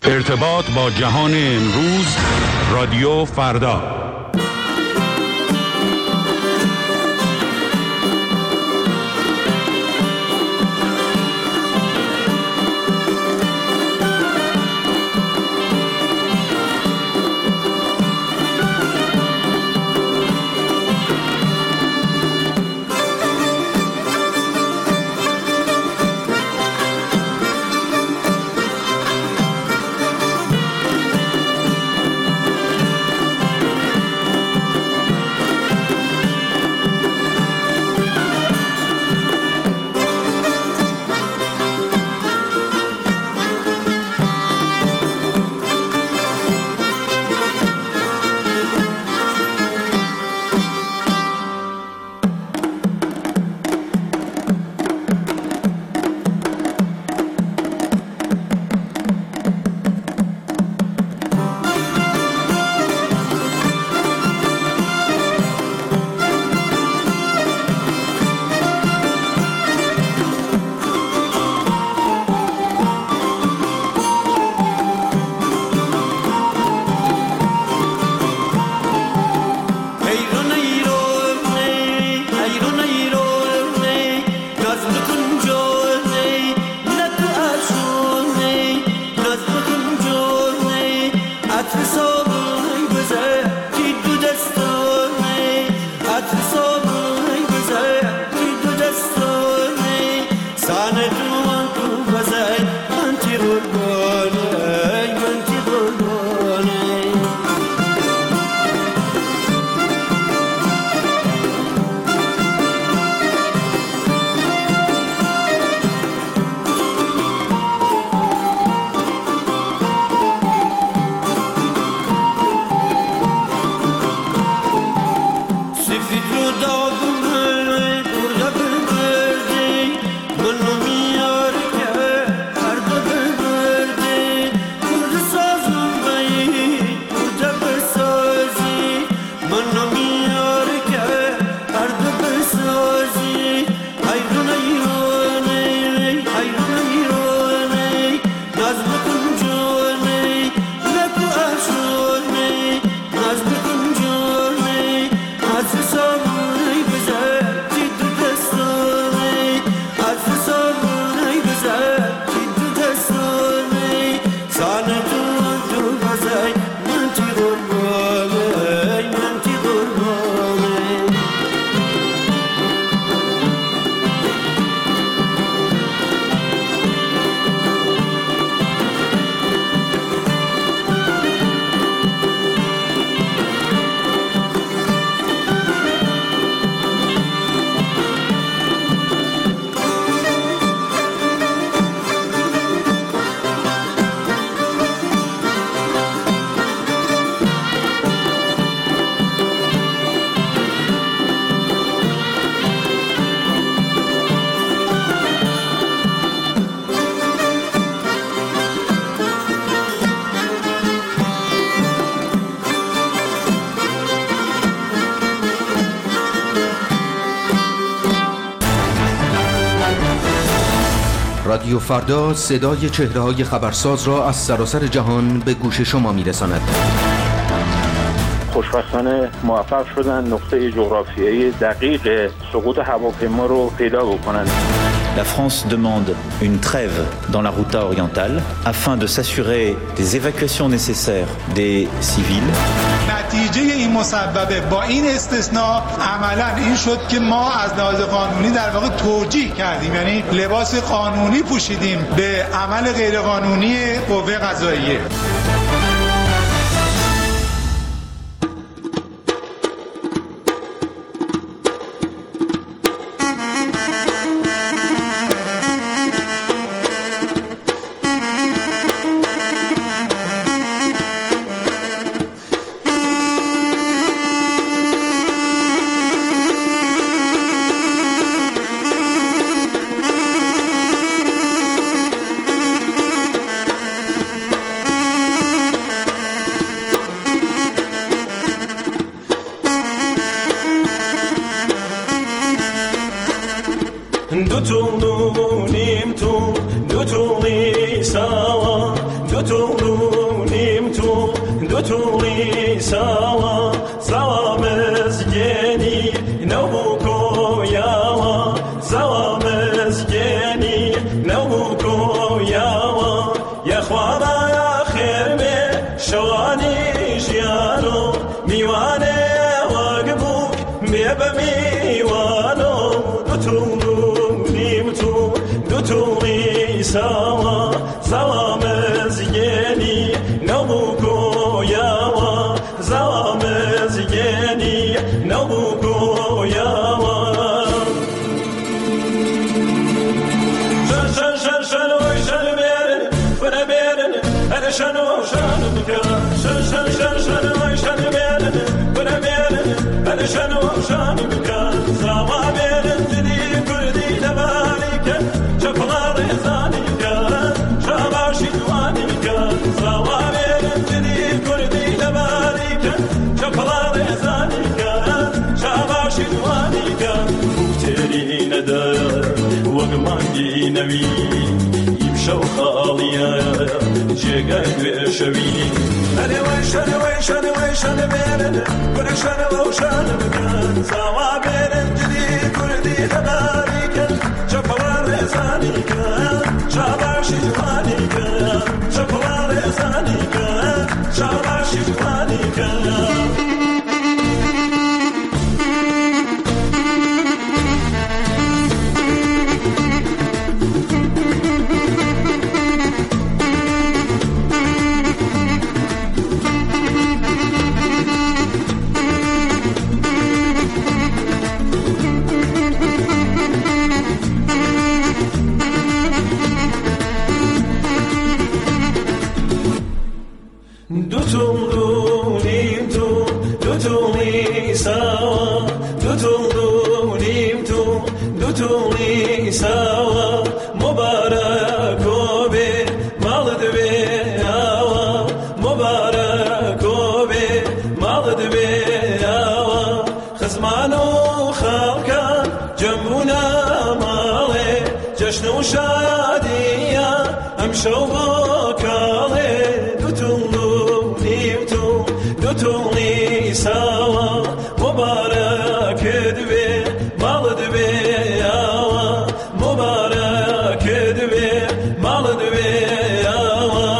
ارتباط با جهان امروز، رادیو فردا. رادیو فردا صدای چهره‌های خبرساز را از سراسر جهان به گوش شما می‌رساند. خوشبختانه موفق شدن نقطه جغرافیایی دقیق سقوط هواپیما رو پیدا بکنند. La France demande une trêve dans la Ghouta orientale afin de s'assurer des évacuations nécessaires des civils. نتیجه این مسببه با این استثناء عملاً این شد که ما از لحاظ قانونی در واقع توجیه کردیم، یعنی لباس قانونی پوشیدیم به عمل غیرقانونی قوه قضاییه. دو تو دوتوی سوا سوا مزگنی نوکو یاوا سوا مزگنی نوکو یاوا یا خوابا یا خیرمه شوانی جیانو میوانه واقبو میب میوانو دوتوی سوا سوا مزگنی نوکو یاوا سوا مزگنی نوکو یاوا شنو بیرن فنا بیرن انا شنو بکا شنو بیرن فنا بیرن انا شنو بکا سوا بیرن جدی کردی لبالیکا چپلار زانیکا شاباشی دوانیکا سوا بیرن جدی کردی لبالیکا چپلار زانیکا شاباشی دوانیکا بوتری ندار وقمانگی نوی شو خاليا جيغاي بشوي انا ويشان بيرن كل شان مكان سوا بيرن جدي كردي تباريك شفوار زانيك شاباش جوانيك شفوار زانيك شاباش جوانيك دوتونی سوا مبارکو به مالد به آوا مبارکو به مالد به آوا خزمانو خالکان جمعونا ماله جشن و شادیا امشو باکاله دوتونی سوا مبارک دوی مالد به آوا مبارک دوی مالد به آوا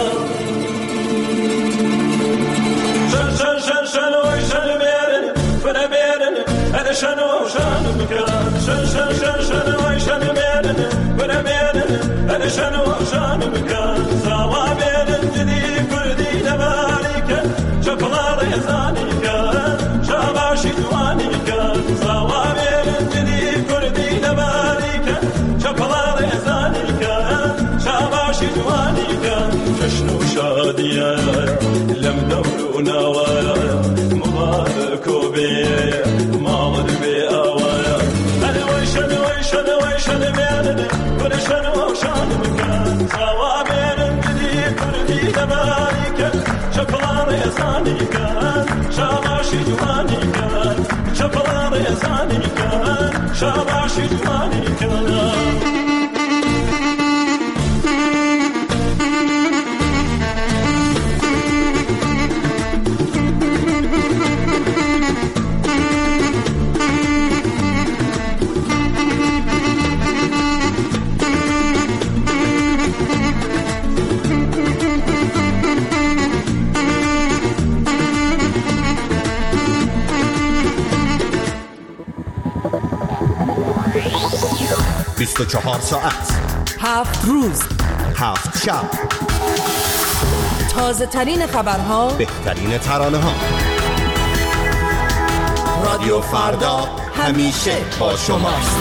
شنو بیرن فنا بیرن انا شنو بکن شنو بیرن فنا بیرن انا شنو بکن سوا بیرن جدی کردی نبالیکن چپلار زانیکن شاباشی دوانیکن سوا بیرن جدی کردی نبالیکن چپلار زانیکن شاباشی دوانیکن جشن و شادیا لم دور نوایا مبارکو به مالد به آوایا انا ویشان بیرن کل شان مکان سوا بیرن جدی کردی نبالیکن چپلار زانیکن شاباشی دوانیکن چپلار زانیکن شاباشی دوانیکن بیست و 24 ساعت 7 روز 7 شب تازه ترین خبرها، بهترین ترانه ها. رادیو فردا همیشه با شماست.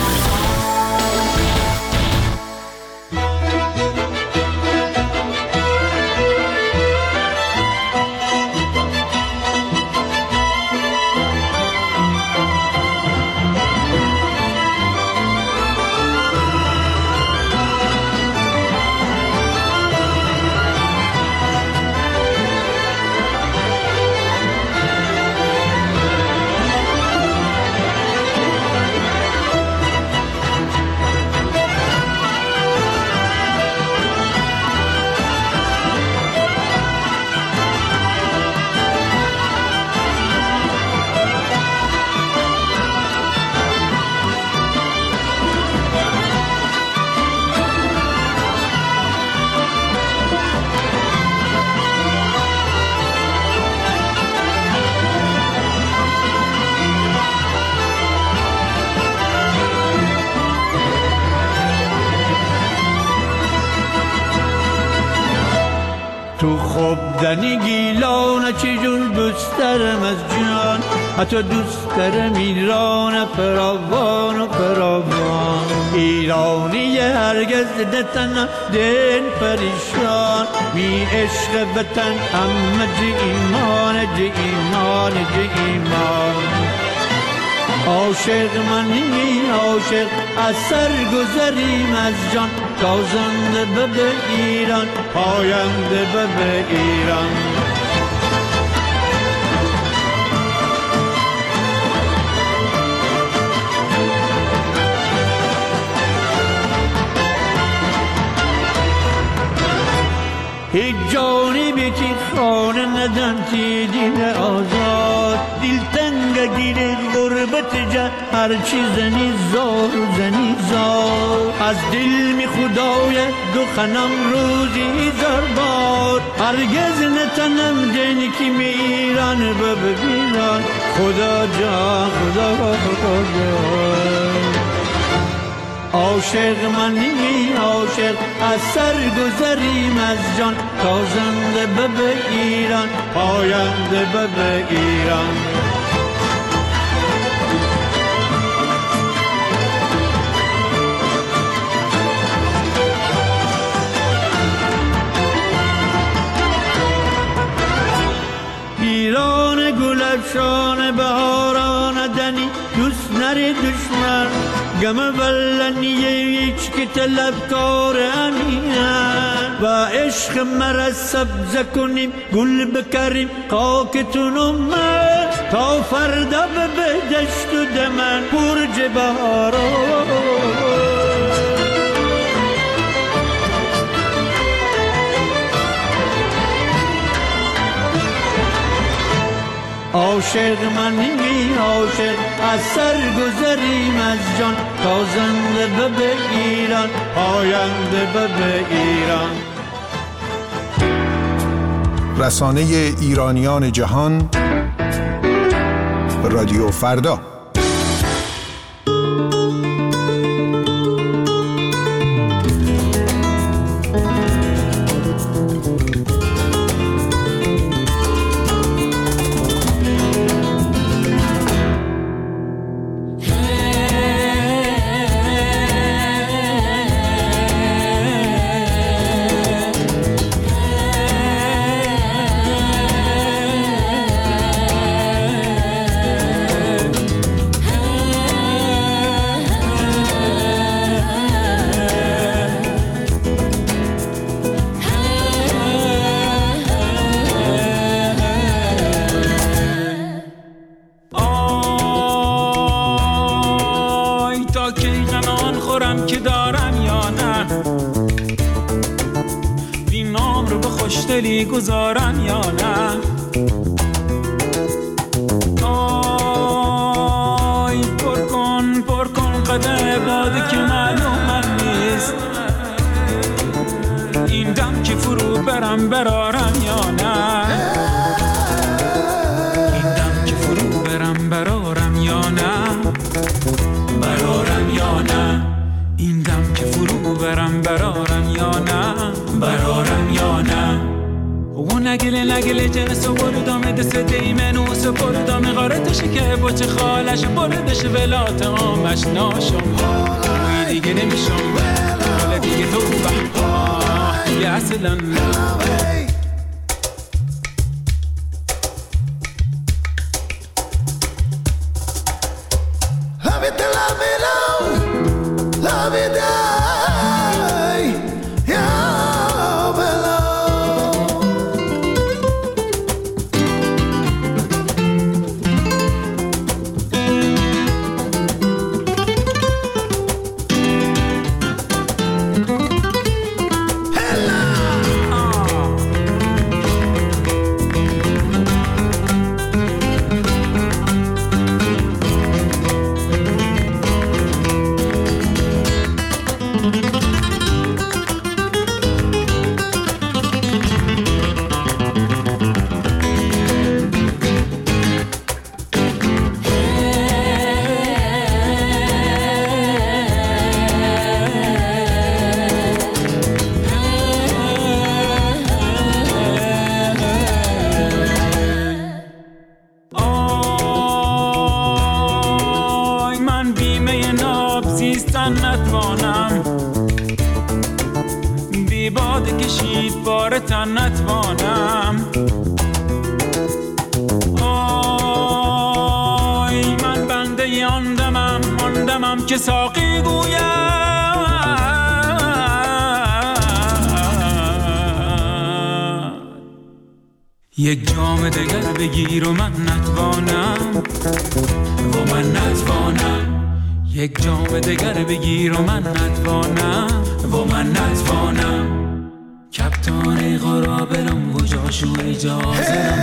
تو خودنی گیلان چجور دوست دارم از جان حتی دوست دارم ایران فراوان و فراوان ایرانی هرگز نتنم دل پریشان می عشق وطن همه جه ایمان جه ایمان جه ایمان عاشق منی عاشق از سر گذریم از جان تازنده به ایران پاینده به ایران هیچ جانی بیتی خانه ندن تی دل آزاد دل تنگ گیره غربت جا هر چی زنی زار زنی زار از دل می خدای دو خنم روزی زار بار هرگز نتنم دنی که می ایران ببیران خدا جا خدا جا عاشق منی عاشق از سر گذریم از جان تازنده به ایران پاینده به ایران ایران گلفشان بهاران دنی دوست نری دشمن گم ولنیه هیچ که طلبکار امینن و عشق مرا سبز کنیم گل بکریم خاکتون من تا فردا به دشت و دمن برج بهاران عاشق منی عاشق از سر گذریم از جان تازنده به ایران پاینده به ایران رسانه ایرانیان جهان رادیو فردا گذارم یا نه آی پر کن قدر باده که معلومم نیست این دم که فرو برارم یا نه این دم که فرو برارم یا نه برارم یا نه این دم که فرو برارم یا نه برارم یا نه و نگله جنس و بردامه دست دیمنوس و بردامه غارتشه که بچه خالش بردش ولات آمش ناشم وی دیگه نمیشم حالا دیگه تو دیگه اصلا دوباره تن نتوانم. آی من بنده آن دمم که ساقی گویم یک جام دگر بگیر و من نتوانم و من نتوانم. یک جام دگر بگیر و من نتوانم و من نتوانم. کپتان قرابلم و جاشو اجازم.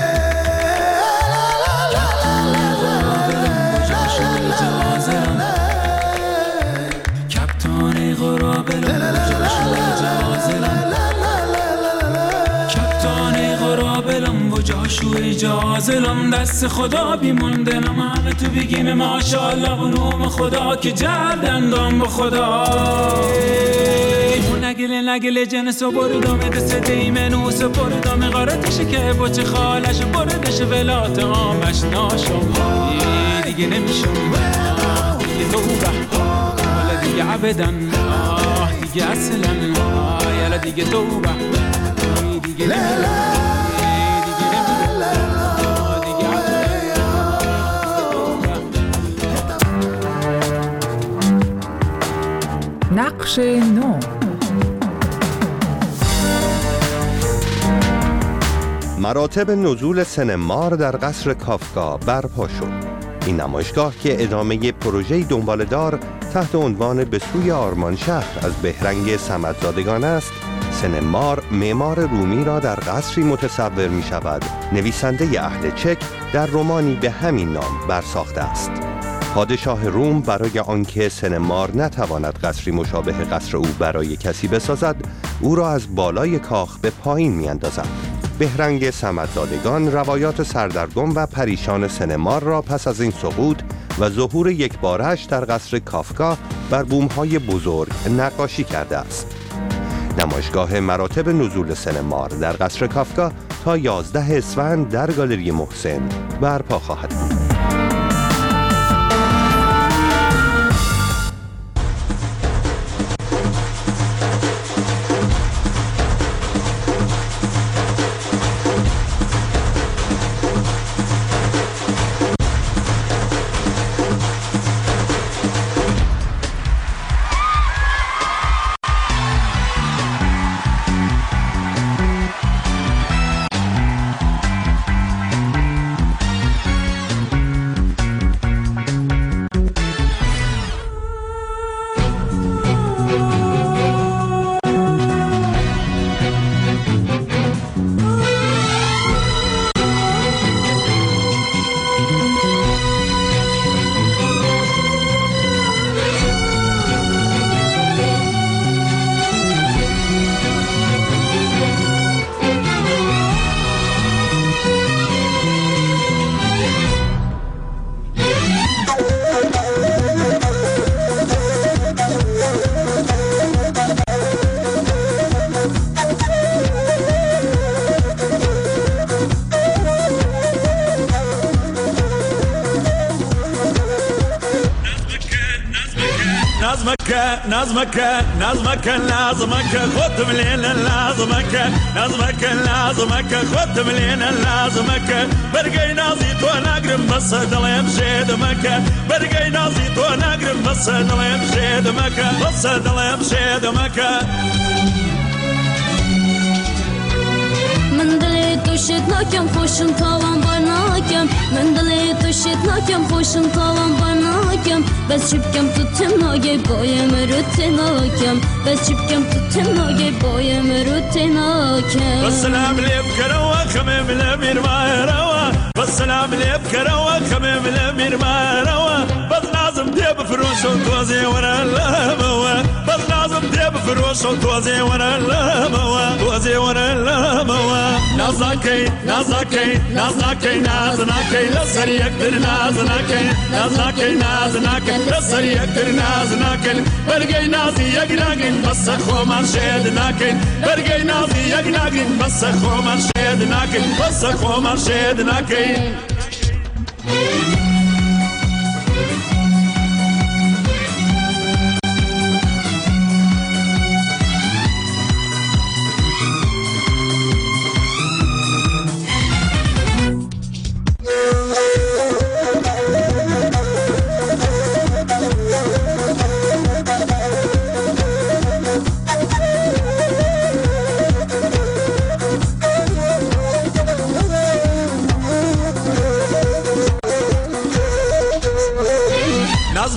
کپتان قرابلم و جاشو اجازم. کپتان قرابلم و جاشو اجازم. کپتان قرابلم و جاشو اجازم. دست خدا بیموندنم همه تو بگیم ماشاءالله و نوم خدا که جردندم به خدا. نگله جنسو بردم دست دیمنوس بردم غارتش که بچه خالش بردش ولات آمش ناشم. دیگه نمیشم دیگه توبه حالا دیگه عبدن دیگه اصلا حالا دیگه توبه دیگه نمیشم. نقش نو. مراتب نزول سن مار در قصر کافکا برپا شد. این نمایشگاه که ادامه پروژه دنباله‌دار تحت عنوان به سوی آرمان شهر از بهرنگ صمدزادگان است، سن مار معمار رومی را در قصری متصور می شود. نویسنده اهل چک در رمانی به همین نام برساخته است. پادشاه روم برای آنکه سن مار نتواند قصری مشابه قصر او برای کسی بسازد، او را از بالای کاخ به پایین می اندازد. بهرنگ صمدزادگان روایات سردرگم و پریشان سن مار را پس از این سقوط و ظهور یکباره‌اش در قصر کافکا بر بوم‌های بزرگ نقاشی کرده است. نمایشگاه مراتب نزول سن مار در قصر کافکا تا 11 اسفند در گالری محسن برپا خواهد بود. نظمك لازمك خد ملينا لازمك نظمك لازمك خد ملينا لازمك برقي نازيت ونقرب بس دلي بشيدمك برقي نازيت ونقرب بس دلي بشيدمك بس دلي بشيدمك من دلی توشت ناکم خوشم تاوان بار ناکم من دلی توشت ناکم خوشم تاوان بار ناکم بس شبکم tuttum nage boyum rutinakem bes şipkem tuttum nage boyum rutinakem والسلام لبكرة وخمم لمير ما روا والسلام لبكرة وخمم لمير ما روا بس لازم ديب فروش وتوزي ورا اللموا بس لازم ديب فروش وتوزي ورا اللموا توزي ورا اللموا نازناكي نازناكي نازناكي نازناكي لسر يقدر نازناكي نازناكي نازناكي لسر يقدر نازناكي برقي نازي يقناقين بس خو من شيدناكي برقي نازي يقناقين بس خو من شيدناكي بس خو من شيدناكي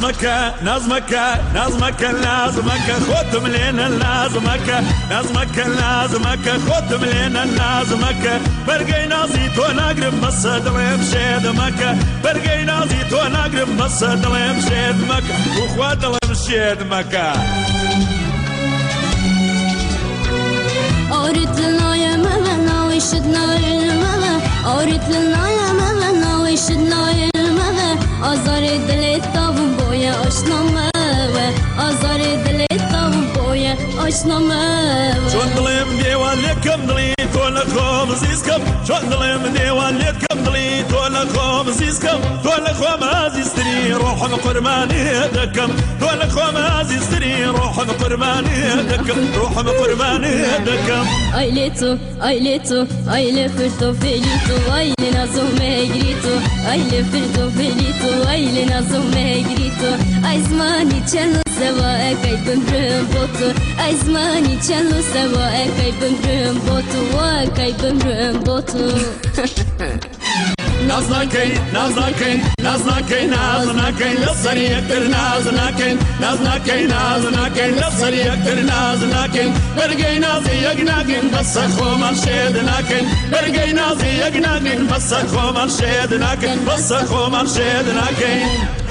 نظمك خدم لنا نظمك خدم لنا نظمك برقينا زيت ونقرب مصدر بشيدمك برقينا زيت ونقرب مصدر بشيدمك وخوات الله بشيدمك أوريت لنا يا ماما ويشدنا الماما أوريت لنا يا ماما ويشدنا الماما أزار دل تابون بويا أشنا ماما أزار دل تابون بويا أشنا ماما شون ظلم ديوانكم ضليت ولكم زيزكم شون ظلم ديوانكم ضليت ولكم زيزكم ولكم عزيزتني روح بقرباني دكم ولكم عزيزتني روح بقرباني دكم روح بقرباني دكم Aileto, aile fırto felito, aile nazo me grito, aile fırto felito, aile nazo me grito, aizmani cello seva e kaybım rüm botu, aizmani cello seva e kaybım rüm botu, wa kaybım rüm botu. Naznakay, lasari ektir naznakay, lasari ektir naznakay. Bergay nazi yagnakin, bassa khoman shednakin. Bergay nazi yagnakin, bassa khoman shednakin.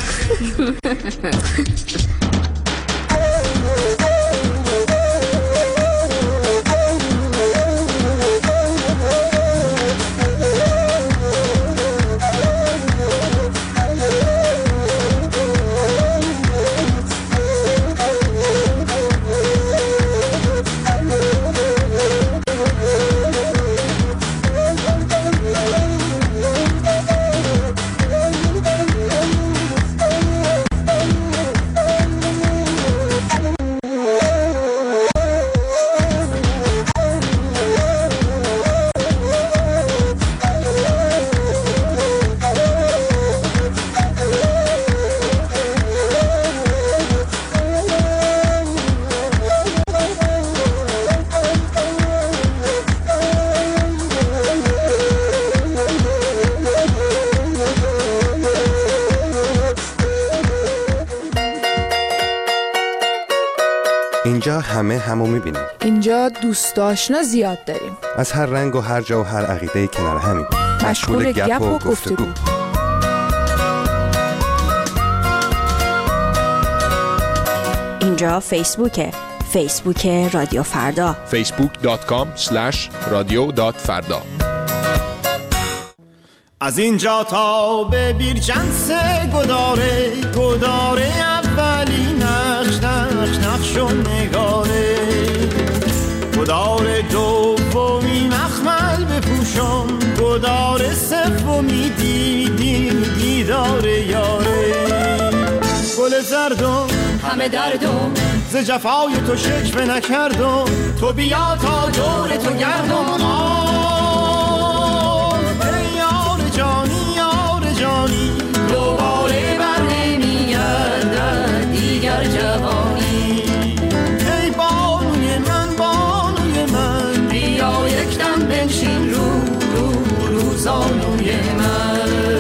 اینجا همه همو میبینیم. اینجا دوست آشنا زیاد داریم. از هر رنگ و هر جا و هر عقیده کنار همیم. مشغول گپ و گفتگو. اینجا فیسبوک رادیو فردا facebook.com/radio.farda. از اینجا تا به بیرجنس گداره اولی نقش و نگاره گداره دومی مخمل بپوشم گداره سومی دیداره یاره گل زردم همه دردم ز جفای تو شکوه نکردم تو بیا تا دور تو گردم یار جانی دوباره بر نمیگردد دیگر جوانی ای بانوی من بیا یکدم بنشین رو زانوی من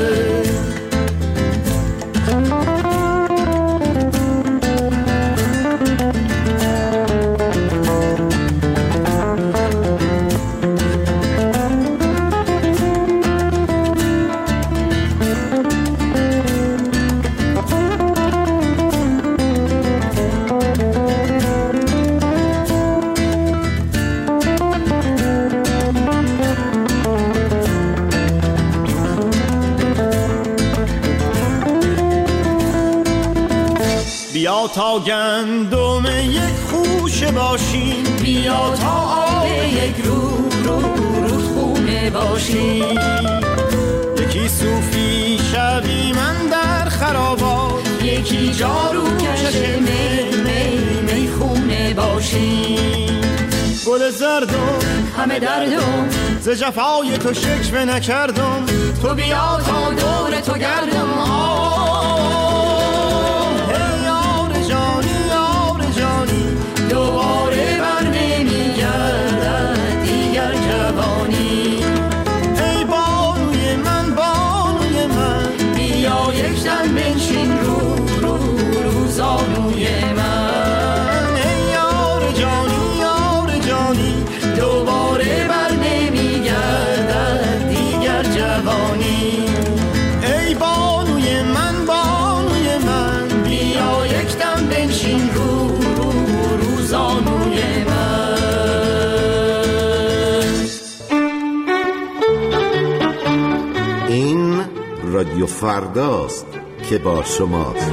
بیا تا گندم یک خوشه باشیم بیا تا آب یک رودخونه باشیم یکی صوفی شوی من در خرابات یکی جارو کش میخونه باشیم گل زردم همه دردم ز جفای تو شکوه نکردم تو بیا تا دور تو گردم دوباره بر نمیگردد دیگر جوانی ای بانوی من بیا یکدم بنشین رو رادیو فرداست که با شماست.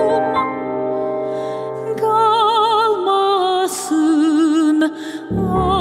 Oh